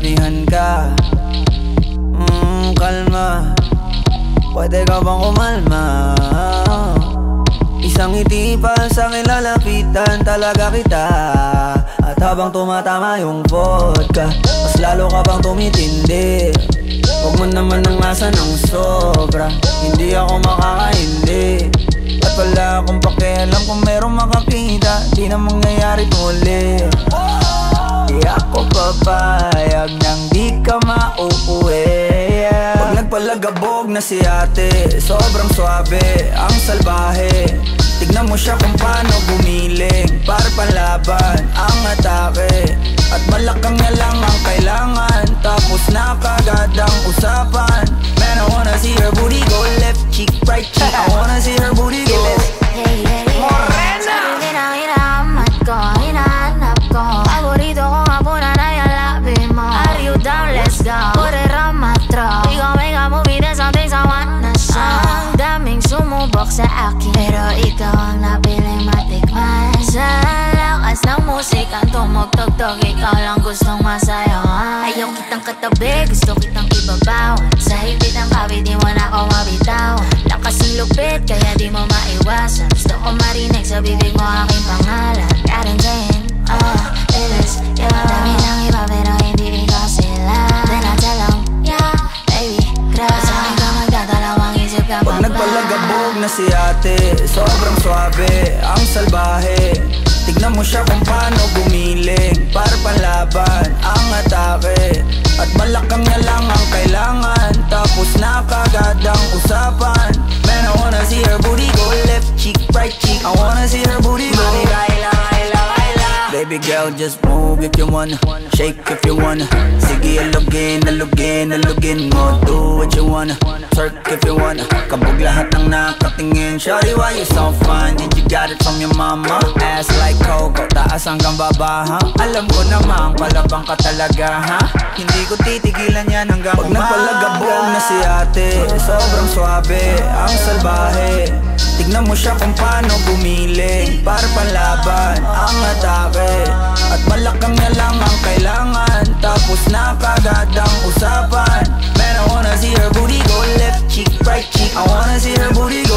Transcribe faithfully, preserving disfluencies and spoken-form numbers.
sinasabihan ka. Mm, kalma, pwede ka bang kumalma? Isang ngiti pa sa'kin lalapitan talaga kita. At habang tumatama yung vodka, mas lalo ka bang tumitindi. Huwag mo naman ang asa ng sobra, hindi ako makakaindi. At wala akong pakialam kung merong makakita, di na mangyayari muli. Di ako papayag nang di ka mauuwi. Pag nagpalagabog na si ate, sobrang swabe, ang salbahe. Tignan mo siya kung paano gumiling, para panlaban ang atake. At malakang na lang ang kailangan, tapos na kagad ang usapan. Man, I wanna see her booty go left cheek, right cheek. I wanna see her booty go left. Hey, hey, hey, Morena! Sabi na hinahamat ko, hinahanap ko. Paborito ko nga po na nayalapin mo. Are you down? Let's go. Put it on my throat. We gon' make a movie, there's some things I wanna show. Ang daming sumubok sa akin, pero ikaw ang napiling matikman. Sa lakas ng musikang tumugtog-tog, ikaw lang gustong masayawan. Ayaw kitang katabi, gusto kitang ibabawan. Sa higpit ng kabi, di mo na ako mabitawan. Lakas ng lupit, kaya di mo maiwasan. Gusto ko marinig sa bibig mo aking pangalan. Karen Jane, ah, it is, yeah. Dami ng iba pero hindi ikaw sila. Then I tell them, yeah, baby, grabe. Sa akin ka magdadalawang isip ka pa ba? Pag nagpalagabog na si ate, sobrang swabe, ang salbahe. Tignan mo siya kung paano gumiling, para panlaban ang atake. At malakang na lang ang kailangan, tapos na kagad ang usapan. Man, I wanna see her booty go left cheek, right cheek. I wanna see her booty go. Baila, baila, baila. Baby girl, just move if you wanna, shake if you wanna. Sige, alugin, alugin, alugin mo. Do what you wanna, twerk if you wanna. Kabog lahat ng nakatingin. Shawty, why you so fine? Did you got it from your mama? Ass like Coco, taas hanggang baba, ha? Alam ko namang palabang ka talaga, ha? Hindi ko titigilan yan hanggang umaga. Pag nagpalagabog na si ate, sobrang swabe, ang salbahe. Tignan mo siya kung paano gumiling, para panlaban ang atake. At malakang na lang ang kailangan, tapos na kagad ang usapan. Man, I wanna see her booty go left cheek, right cheek. I wanna see her booty go